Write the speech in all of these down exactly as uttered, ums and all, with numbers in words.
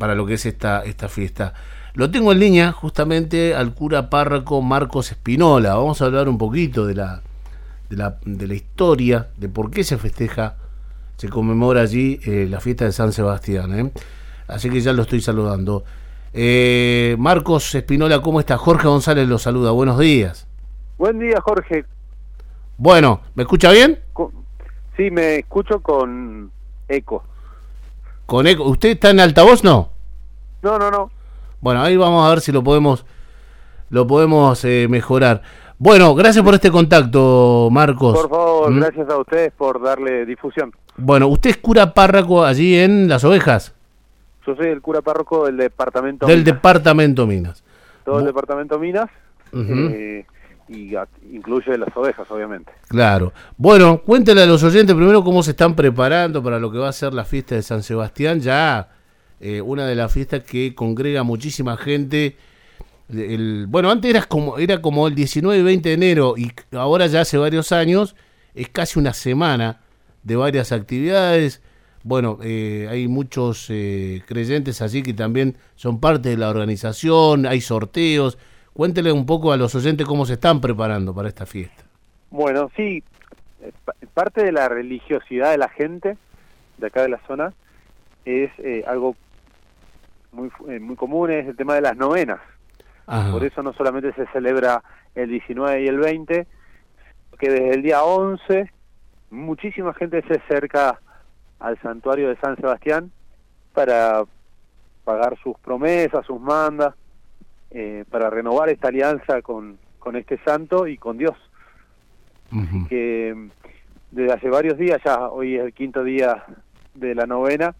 para lo que es esta, esta fiesta. Lo tengo en línea justamente al cura párroco Marcos Espinola. Vamos a hablar un poquito de la, de la, de la historia, de por qué se festeja, se conmemora allí eh, la fiesta de San Sebastián. ¿eh? Así que ya lo estoy saludando. Eh, Marcos Espinola, ¿cómo está? Jorge González lo saluda. Buenos días. Buen día, Jorge. Bueno, ¿me escucha bien? Sí, me escucho con eco. ¿Con eco? ¿Usted está en altavoz, no? No, no, no. Bueno, ahí vamos a ver si lo podemos lo podemos eh, mejorar. Bueno, gracias por este contacto, Marcos. Por favor, ¿Mm? gracias a ustedes por darle difusión. Bueno, ¿usted es cura párroco allí en Las Ovejas? Yo soy el cura párroco del departamento Del Minas. departamento Minas. Todo el Bu- departamento Minas, Ujú. eh, y a- incluye las ovejas, obviamente. Claro. Bueno, cuéntele a los oyentes primero cómo se están preparando para lo que va a ser la fiesta de San Sebastián, ya eh, una de las fiestas que congrega muchísima gente. El, bueno, antes era como, era como el diecinueve y veinte de enero y ahora ya hace varios años es casi una semana de varias actividades. Bueno, eh, hay muchos eh, creyentes allí que también son parte de la organización, hay sorteos. Cuéntele un poco a los oyentes cómo se están preparando para esta fiesta. Bueno, sí, eh, pa- parte de la religiosidad de la gente de acá de la zona es eh, algo muy fu- eh, muy común, es el tema de las novenas. Ajá. Por eso no solamente se celebra el diecinueve y el veinte, que desde el día once muchísima gente se acerca al santuario de San Sebastián para pagar sus promesas, sus mandas, eh, para renovar esta alianza con, con este santo y con Dios. Ujú. Que mm, desde hace varios días, ya hoy es el quinto día de la novena,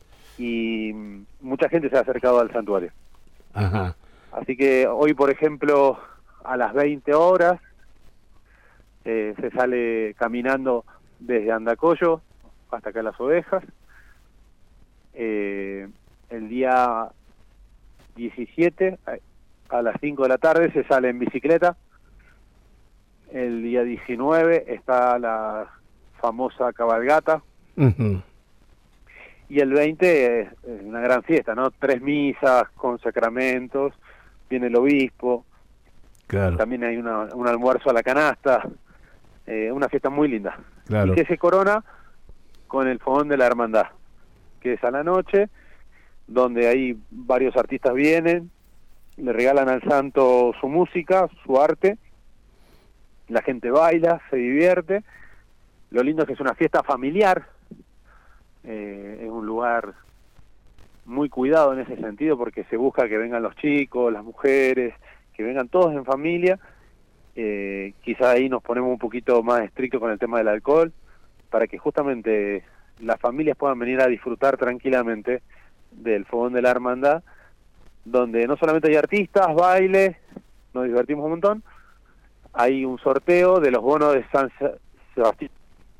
y mm, mucha gente se ha acercado al santuario. Ajá. Así que hoy, por ejemplo, a las veinte horas, eh, se sale caminando desde Andacollo hasta acá Las Ovejas. Eh, el día diecisiete, a, a las cinco de la tarde, se sale en bicicleta. El día diecinueve está la famosa cabalgata. Ujú. Y el veinte es, es una gran fiesta, ¿no? Tres misas con sacramentos, viene el obispo. Claro, También hay una, un almuerzo a la canasta, eh, una fiesta muy linda. claro. Y que se corona con el fogón de la hermandad, que es a la noche, donde hay varios artistas vienen, le regalan al santo su música, su arte, la gente baila, se divierte. Lo lindo es que es una fiesta familiar, eh, es un lugar muy cuidado en ese sentido, porque se busca que vengan los chicos, las mujeres, que vengan todos en familia. Eh, quizá ahí nos ponemos un poquito más estrictos con el tema del alcohol, para que justamente las familias puedan venir a disfrutar tranquilamente del fogón de la hermandad, donde no solamente hay artistas, baile, nos divertimos un montón, hay un sorteo de los bonos de San Se- Sebastián.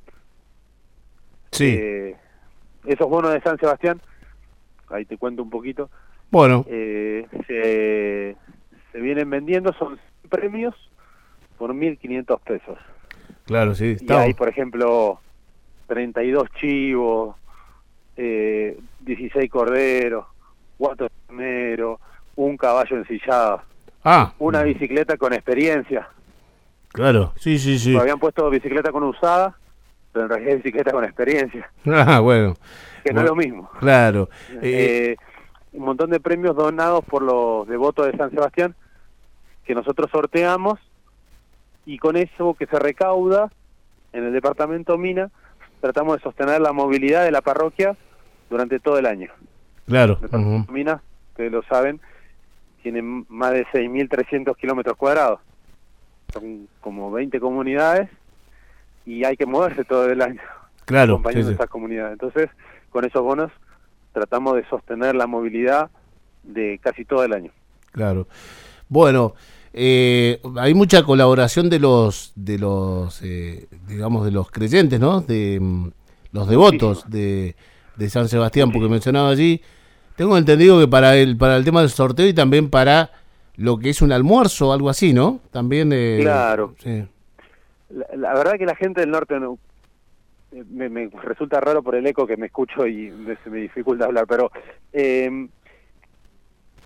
Sí. Eh, esos bonos de San Sebastián, ahí te cuento un poquito, Bueno, eh, se, se vienen vendiendo, son premios por mil quinientos pesos. claro, sí. Y Estamos. hay, por ejemplo, treinta y dos chivos, eh, dieciséis corderos, cuatro terneros, un caballo ensillado, Ah, una bicicleta con experiencia. claro. Sí, sí, sí. Habían puesto bicicleta con usada, pero en realidad es bicicleta con experiencia, Ah, bueno. que no Bueno, es lo mismo. claro. Eh, Eh, un montón de premios donados por los devotos de San Sebastián que nosotros sorteamos, y con eso que se recauda en el departamento Minas tratamos de sostener la movilidad de la parroquia durante todo el año. claro. El departamento Ujú. Minas, ustedes lo saben, tiene más de seis mil trescientos kilómetros cuadrados, son como veinte comunidades y hay que moverse todo el año Claro. acompañando Sí, sí. esas comunidades. Entonces, con esos bonos tratamos de sostener la movilidad de casi todo el año. Claro. Bueno, eh, hay mucha colaboración de los, de los, eh, digamos, de los creyentes, ¿no? De mm, los devotos de, de San Sebastián, porque mencionaba allí. Tengo entendido que para el, para el tema del sorteo y también para lo que es un almuerzo o algo así, ¿no? También. Eh, Claro. Sí. La, la verdad que la gente del norte no, me, me resulta raro por el eco que me escucho y me, se me dificulta hablar, pero eh,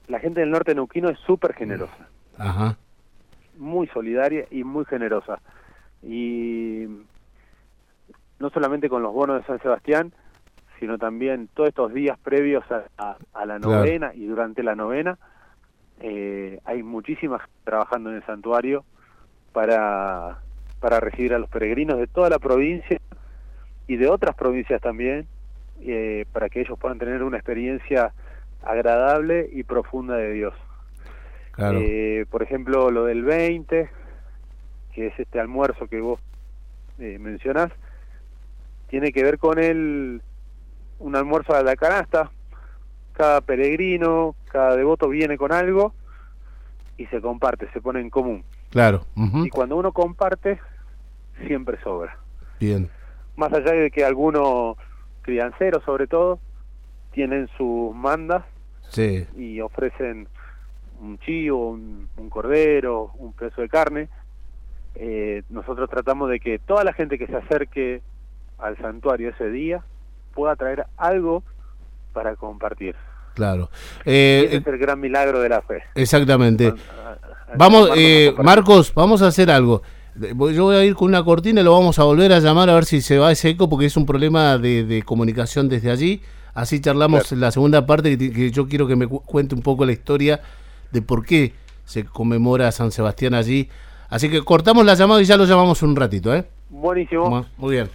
la gente del norte neuquino es súper generosa. Ajá. Muy solidaria y muy generosa. Y no solamente con los bonos de San Sebastián, sino también todos estos días previos a, a, a la novena, claro. Y durante la novena eh, hay muchísimas trabajando en el santuario para, para recibir a los peregrinos de toda la provincia y de otras provincias también, eh, para que ellos puedan tener una experiencia agradable y profunda de Dios. Claro. Eh, por ejemplo, lo del veinte, que es este almuerzo que vos eh, mencionás, tiene que ver con el un almuerzo a la canasta. Cada peregrino, cada devoto viene con algo y se comparte, se pone en común. Claro. Uh-huh. Y cuando uno comparte, siempre sobra. Bien. Más allá de que algunos crianceros, sobre todo, tienen sus mandas, sí, y ofrecen un chivo, un, un cordero, un pedazo de carne, eh, nosotros tratamos de que toda la gente que se acerque al santuario ese día pueda traer algo para compartir. Claro. Eh, y ese es el gran milagro de la fe. Exactamente. A, a, vamos, eh, Marcos, vamos a hacer algo. Yo voy a ir con una cortina y lo vamos a volver a llamar a ver si se va ese eco, porque es un problema de, de comunicación desde allí. Así charlamos, claro, la segunda parte, que, que yo quiero que me cu- cuente un poco la historia de por qué se conmemora San Sebastián allí. Así que cortamos la llamada y ya lo llamamos un ratito, ¿eh? Buenísimo. Muy bien.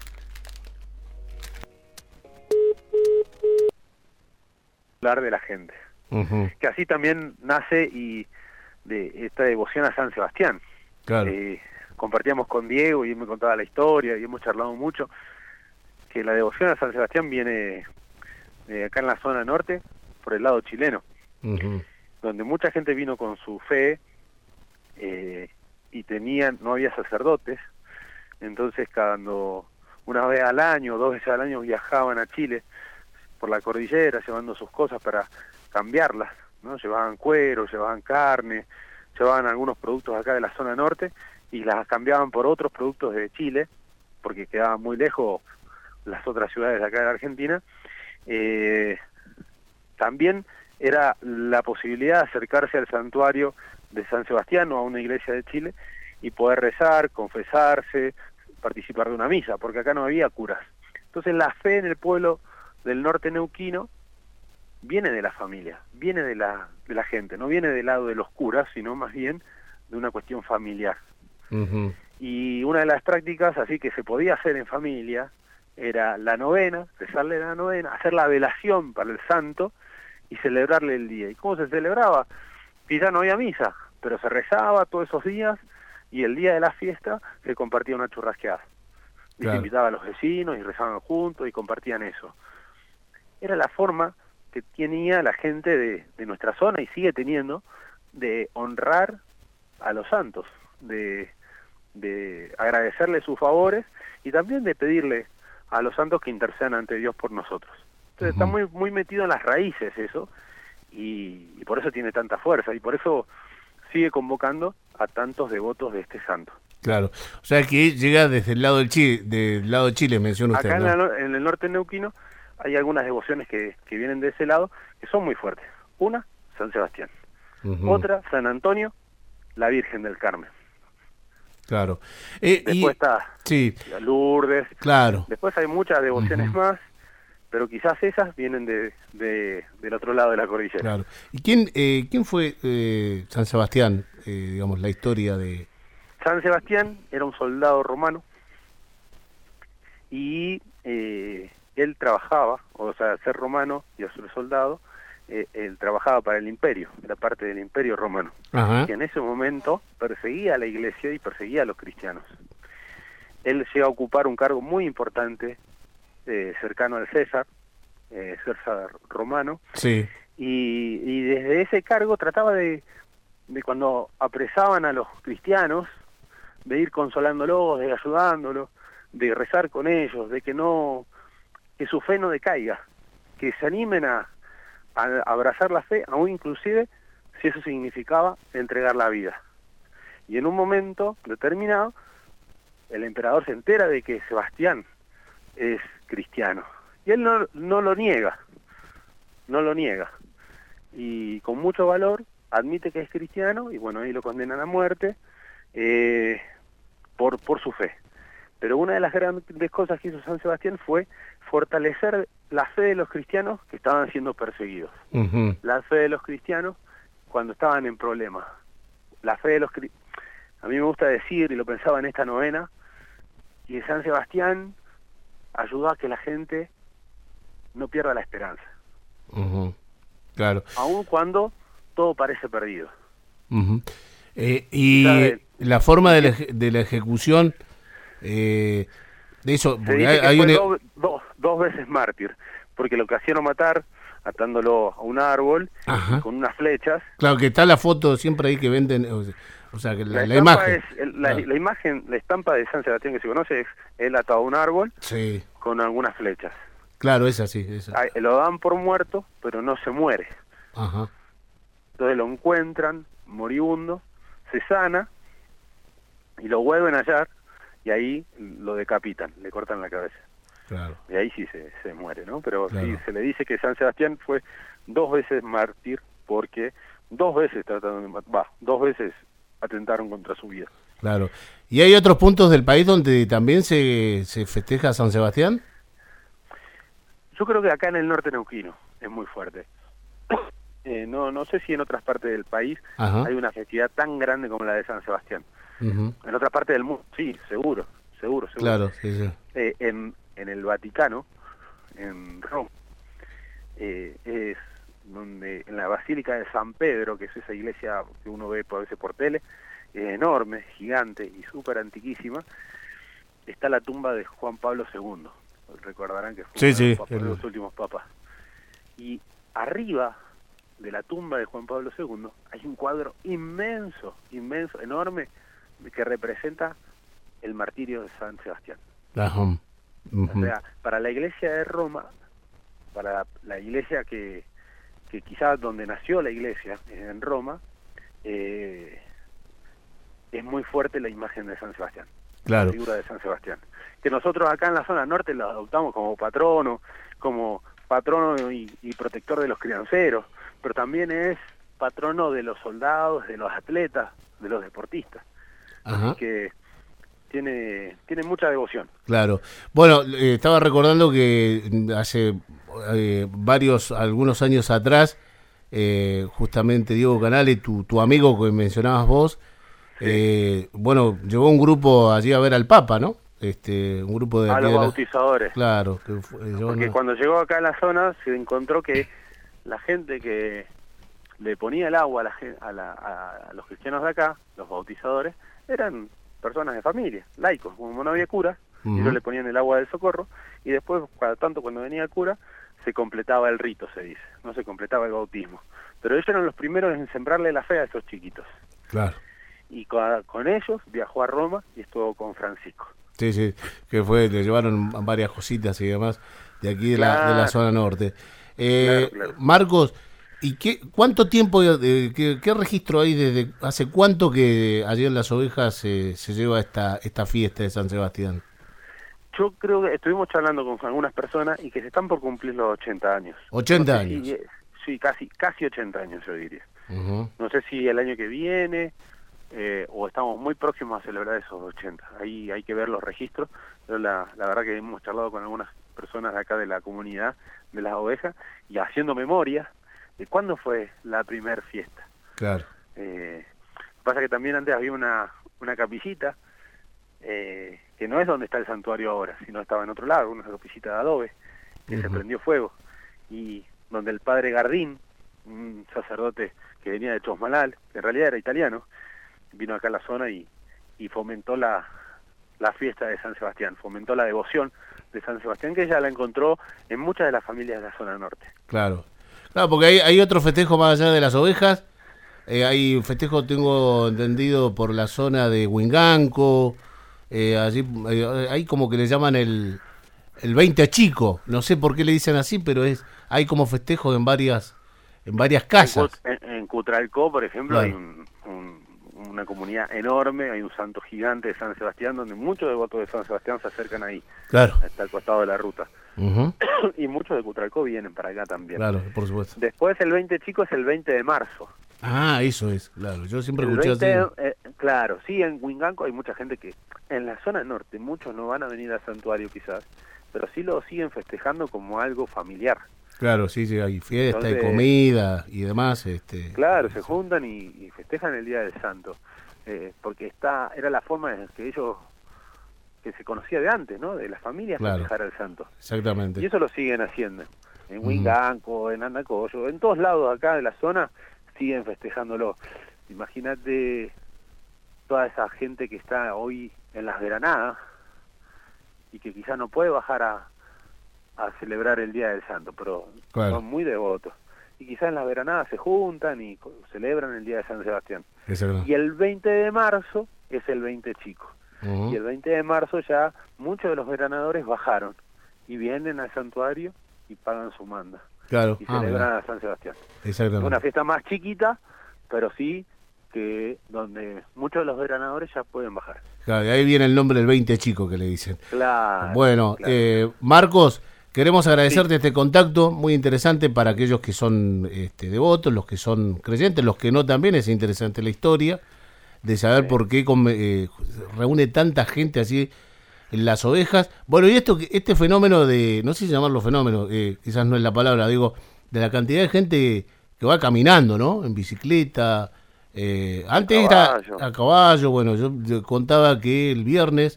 Hablar de la gente. Uh-huh. Que así también nace y de esta devoción a San Sebastián. Claro. Eh, compartíamos con Diego y él me contaba la historia y hemos charlado mucho, que la devoción a San Sebastián viene de acá en la zona norte, por el lado chileno, uh-huh, donde mucha gente vino con su fe, eh, y tenían, no había sacerdotes, entonces cuando una vez al año, dos veces al año viajaban a Chile por la cordillera llevando sus cosas para cambiarlas, ¿no? Llevaban cuero, llevaban carne, llevaban algunos productos acá de la zona norte y las cambiaban por otros productos de Chile, porque quedaban muy lejos las otras ciudades de acá de la Argentina. Eh, también era la posibilidad de acercarse al santuario de San Sebastián o a una iglesia de Chile y poder rezar, confesarse, participar de una misa, porque acá no había curas. Entonces la fe en el pueblo del norte neuquino viene de la familia, viene de la, de la gente, no viene del lado de los curas, sino más bien de una cuestión familiar. Uh-huh. Y una de las prácticas así que se podía hacer en familia era la novena, rezarle la novena, hacer la velación para el santo y celebrarle el día. ¿Y cómo se celebraba? Y ya no había misa, pero se rezaba todos esos días y el día de la fiesta se compartía una churrasqueada. Y claro, se invitaba a los vecinos y rezaban juntos y compartían eso. Era la forma que tenía la gente de, de nuestra zona y sigue teniendo de honrar a los santos, de, de agradecerles sus favores y también de pedirle a los santos que intercedan ante Dios por nosotros. Entonces, uh-huh, está muy muy metido en las raíces eso, y, y por eso tiene tanta fuerza, y por eso sigue convocando a tantos devotos de este santo. Claro, o sea que llega desde el lado del Chile, del lado de Chile, menciona usted, acá ¿no? en, la, en el norte neuquino hay algunas devociones que, que vienen de ese lado, que son muy fuertes. Una, San Sebastián. Uh-huh. Otra, San Antonio, la Virgen del Carmen. Claro. Eh, Después y, está sí, Lourdes. Claro. Después hay muchas devociones uh-huh. más, pero quizás esas vienen de, de del otro lado de la cordillera. Claro. ¿Y quién eh, quién fue eh, San Sebastián, eh, digamos, la historia de...? San Sebastián era un soldado romano y eh, él trabajaba, o sea, ser romano y ser soldado, eh, él trabajaba para el imperio, era parte del imperio romano, Ajá. que en ese momento perseguía a la iglesia y perseguía a los cristianos. Él llega a ocupar un cargo muy importante, eh, cercano al César, eh, César romano, sí. y, y desde ese cargo trataba de, de cuando apresaban a los cristianos, de ir consolándolos, de ayudándolos, de rezar con ellos, de que no, que su fe no decaiga, que se animen a, a abrazar la fe, aún inclusive si eso significaba entregar la vida. Y en un momento determinado, el emperador se entera de que Sebastián es cristiano, y él no, no lo niega, no lo niega. y con mucho valor admite que es cristiano y bueno, ahí lo condenan a muerte eh, por, por su fe. Pero una de las grandes cosas que hizo San Sebastián fue fortalecer la fe de los cristianos que estaban siendo perseguidos. Uh-huh. La fe de los cristianos cuando estaban en problemas. La fe de los cristianos. A mí me gusta decir, y lo pensaba en esta novena, que San Sebastián ayudó a que la gente no pierda la esperanza. Uh-huh. Claro. Aun cuando todo parece perdido. Uh-huh. Eh, y ¿sabes? La forma de la, de la ejecución eh, de eso, porque hay, hay un... do, do, dos veces mártir, porque lo hicieron matar atándolo a un árbol con unas flechas. Claro, que está la foto siempre ahí que venden, o sea, que la, la, la imagen. Es, el, la, claro. la imagen, la estampa de San Sebastián que se conoce es él atado a un árbol sí. con algunas flechas. Claro, es así. Esa. Lo dan por muerto, pero no se muere. Ajá. Entonces lo encuentran moribundo, se sana y lo vuelven a hallar y ahí lo decapitan, le cortan la cabeza. Claro. Y ahí sí se, se muere, ¿no? Pero claro. sí se le dice que San Sebastián fue dos veces mártir porque dos veces trataron de matar, dos veces atentaron contra su vida. Claro. ¿Y hay otros puntos del país donde también se, se festeja San Sebastián? Yo creo que acá en el norte neuquino es muy fuerte. Eh, no no sé si en otras partes del país Ajá. hay una festividad tan grande como la de San Sebastián. Uh-huh. En otras partes del mundo, sí, seguro, seguro, seguro. Claro, sí, sí. Eh, en, en el Vaticano, en Roma, eh, es donde en la Basílica de San Pedro, que es esa iglesia que uno ve a veces por tele, es enorme, gigante y súper antiquísima, está la tumba de Juan Pablo segundo. Recordarán que fue sí, uno sí, de, los papas, el... de los últimos papas. Y arriba de la tumba de Juan Pablo segundo hay un cuadro inmenso, inmenso, enorme, que representa el martirio de San Sebastián. Ajá. Uh-huh. O sea, para la iglesia de Roma, para la iglesia que, que quizás donde nació la iglesia, en Roma, eh, es muy fuerte la imagen de San Sebastián. Claro. La figura de San Sebastián. Que nosotros acá en la zona norte lo adoptamos como patrono, como patrono y, y protector de los crianceros, pero también es patrono de los soldados, de los atletas, de los deportistas. Ajá. Así que tiene tiene mucha devoción. Claro. Bueno, eh, estaba recordando que hace eh, varios, algunos años atrás, eh, justamente Diego Canale, tu, tu amigo que mencionabas vos, sí. eh, bueno, llegó un grupo allí a ver al Papa, ¿no? Este, un grupo de... A los de la... bautizadores. Claro. Que fue, yo Porque no... cuando llegó acá a la zona se encontró que la gente que le ponía el agua a, la, a, la, a los cristianos de acá, los bautizadores, eran personas de familia, laicos, como no había cura, uh-huh. ellos le ponían el agua del socorro, y después, cada tanto cuando venía el cura, se completaba el rito, se dice, no se completaba el bautismo. Pero ellos eran los primeros en sembrarle la fe a esos chiquitos. Claro. Y con, con ellos viajó a Roma y estuvo con Francisco. Sí, sí, que fue, le llevaron varias cositas y demás de aquí de, claro. la, de la zona norte. Eh, claro, claro. Marcos, ¿y qué, cuánto tiempo, eh, qué, qué registro hay desde hace cuánto que allí en Las Ovejas eh, se lleva esta esta fiesta de San Sebastián? Yo creo que estuvimos charlando con algunas personas y que se están por cumplir los ochenta años. ¿ochenta no sé años? Si, sí, casi casi ochenta años yo diría. Uh-huh. No sé si el año que viene eh, o estamos muy próximos a celebrar esos ochenta. Ahí hay que ver los registros. Pero la, la verdad que hemos charlado con algunas personas de acá de la comunidad de Las Ovejas y haciendo memoria de cuándo fue la primer fiesta. Claro. Eh, pasa que también antes había una, una capillita eh, que no es donde está el santuario ahora, sino estaba en otro lado, una capillita de adobe que uh-huh. se prendió fuego y donde el padre Gardín, un sacerdote que venía de Chosmalal, que en realidad era italiano, vino acá a la zona y, y fomentó la, la fiesta de San Sebastián, fomentó la devoción de San Sebastián, que ella la encontró en muchas de las familias de la zona norte. Claro, claro, porque hay, hay otro festejo más allá de Las Ovejas, eh, hay un festejo, tengo entendido, por la zona de Huinganco, eh, allí eh, hay como que le llaman el, el veinte a chico, no sé por qué le dicen así, pero es hay como festejos en varias en varias casas. En, en, en Cutralcó, por ejemplo, claro. hay un, un, una comunidad enorme, hay un santo gigante de San Sebastián, donde muchos devotos de San Sebastián se acercan ahí. Claro. Está al costado de la ruta. Uh-huh. Y muchos de Cutralcó vienen para acá también. Claro, por supuesto. Después el veinte chico es el veinte de marzo. Ah, eso es, claro. Yo siempre El escuché veinte, así. eh, claro, sí, en Huinganco hay mucha gente que en la zona norte, muchos no van a venir al santuario quizás, pero sí lo siguen festejando como algo familiar. Claro, sí, sí, hay fiesta, Entonces, hay comida y demás. Este, claro, se juntan y, y festejan el Día del Santo, eh, porque está era la forma en que ellos, que se conocía de antes, ¿no? De las familias, claro, festejar al santo. Exactamente. Y eso lo siguen haciendo. En Huinganco, uh-huh. en Andacollo, en todos lados acá de la zona siguen festejándolo. Imagínate toda esa gente que está hoy en las veranadas y que quizás no puede bajar a, a celebrar el Día del Santo, pero claro, son muy devotos. Y quizás en las veranadas se juntan y celebran el Día de San Sebastián. Y el veinte de marzo es el veinte chico. Uh-huh. Y el veinte de marzo ya muchos de los veranadores bajaron y vienen al santuario y pagan su manda. Claro. Y celebran ah, a San Sebastián. Exactamente. Es una fiesta más chiquita, pero sí que donde muchos de los veranadores ya pueden bajar. Claro, de ahí viene el nombre del veinte chico que le dicen. Claro. Bueno, claro. Eh, Marcos, queremos agradecerte sí. este contacto, muy interesante para aquellos que son este, devotos, los que son creyentes, los que no también, es interesante la historia de saber sí. por qué con, eh, reúne tanta gente así en las ovejas. Bueno, y esto este fenómeno de, no sé si llamarlo fenómeno, eh, quizás no es la palabra, digo, de la cantidad de gente que va caminando, ¿no? En bicicleta. Eh, antes era a caballo. Bueno, yo, yo contaba que el viernes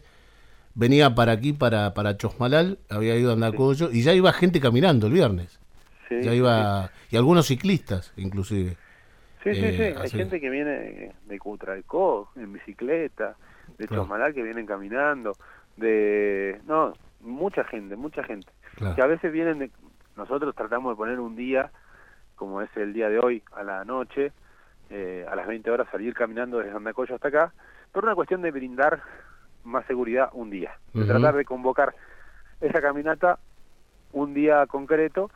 venía para aquí, para para Chosmalal, había ido a Andacollo, sí. y ya iba gente caminando el viernes. Sí, ya iba, sí. y algunos ciclistas, inclusive. Sí, sí, eh, sí. Hay así. gente que viene de Cutralcó en bicicleta, de claro. Chosmalal que vienen caminando, de... No, mucha gente, mucha gente. Claro. Que a veces vienen de... Nosotros tratamos de poner un día, como es el día de hoy, a la noche, eh, a las veinte horas salir caminando desde Andacollo hasta acá, por una cuestión de brindar más seguridad un día. De uh-huh. tratar de convocar esa caminata un día concreto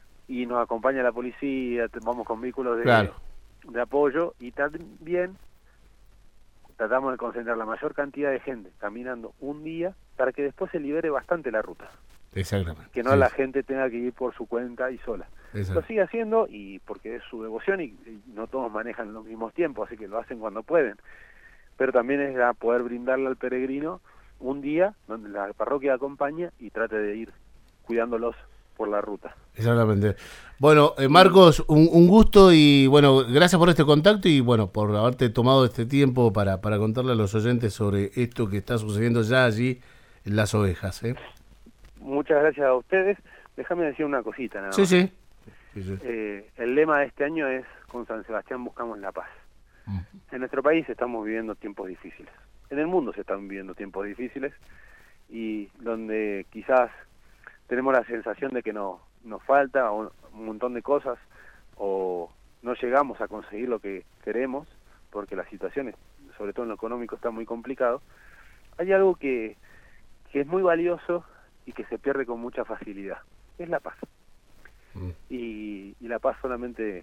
y nos acompaña la policía, vamos con vehículos de, claro. de apoyo y también tratamos de concentrar la mayor cantidad de gente caminando un día para que después se libere bastante la ruta. Exactamente. Que no sí. la gente tenga que ir por su cuenta y sola. Exacto. Lo sigue haciendo y porque es su devoción y, y no todos manejan los mismos tiempos, así que lo hacen cuando pueden. Pero también es a poder brindarle al peregrino un día donde la parroquia acompaña y trate de ir cuidándolos por la ruta. Exactamente. Bueno, eh, Marcos, un, un gusto y bueno, gracias por este contacto y bueno, por haberte tomado este tiempo para, para contarle a los oyentes sobre esto que está sucediendo ya allí en las ovejas. ¿eh? Muchas gracias a ustedes. Déjame decir una cosita nada sí, más. Sí, sí. sí. Eh, el lema de este año es: con San Sebastián buscamos la paz. Uh-huh. En nuestro país estamos viviendo tiempos difíciles. En el mundo se están viviendo tiempos difíciles y donde quizás tenemos la sensación de que no, nos falta un, un montón de cosas o no llegamos a conseguir lo que queremos porque la situación, sobre todo en lo económico, está muy complicado. Hay algo que, que es muy valioso y que se pierde con mucha facilidad, es la paz. Mm. Y, y la paz solamente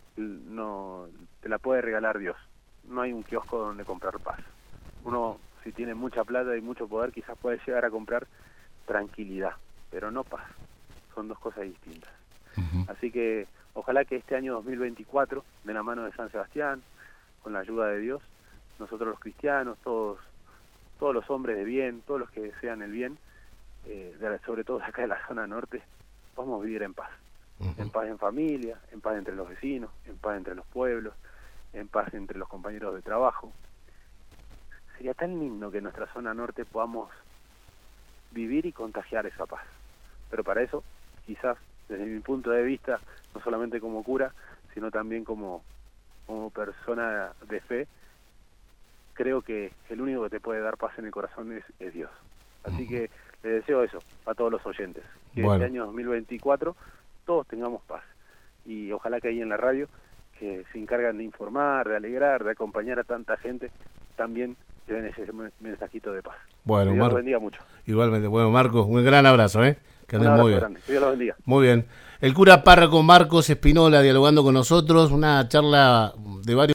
no te la puede regalar Dios. No hay un kiosco donde comprar paz. Uno, si tiene mucha plata y mucho poder, quizás puede llegar a comprar tranquilidad, pero no paz. Son dos cosas distintas. Uh-huh. Así que ojalá que este año dos mil veinticuatro, de la mano de San Sebastián, con la ayuda de Dios, nosotros los cristianos, todos todos los hombres de bien, todos los que desean el bien, eh, de, sobre todo acá de la zona norte, podamos vivir en paz. Uh-huh. En paz en familia, en paz entre los vecinos, en paz entre los pueblos, en paz entre los compañeros de trabajo. Sería tan lindo que en nuestra zona norte podamos vivir y contagiar esa paz. Pero para eso, quizás, desde mi punto de vista, no solamente como cura, sino también como, como persona de fe, creo que el único que te puede dar paz en el corazón es, es Dios. Así que les deseo eso a todos los oyentes, que bueno. este año dos mil veinticuatro todos tengamos paz. Y ojalá que ahí en la radio, que se encargan de informar, de alegrar, de acompañar a tanta gente, también lleven ese mensajito de paz. Bueno, que Dios Mar- los bendiga mucho. Igualmente. Bueno, Marcos, un gran abrazo, ¿eh? Que andes muy bien. Grande. Que Dios los bendiga. Muy bien. El cura párroco Marcos Espinola dialogando con nosotros, una charla de varios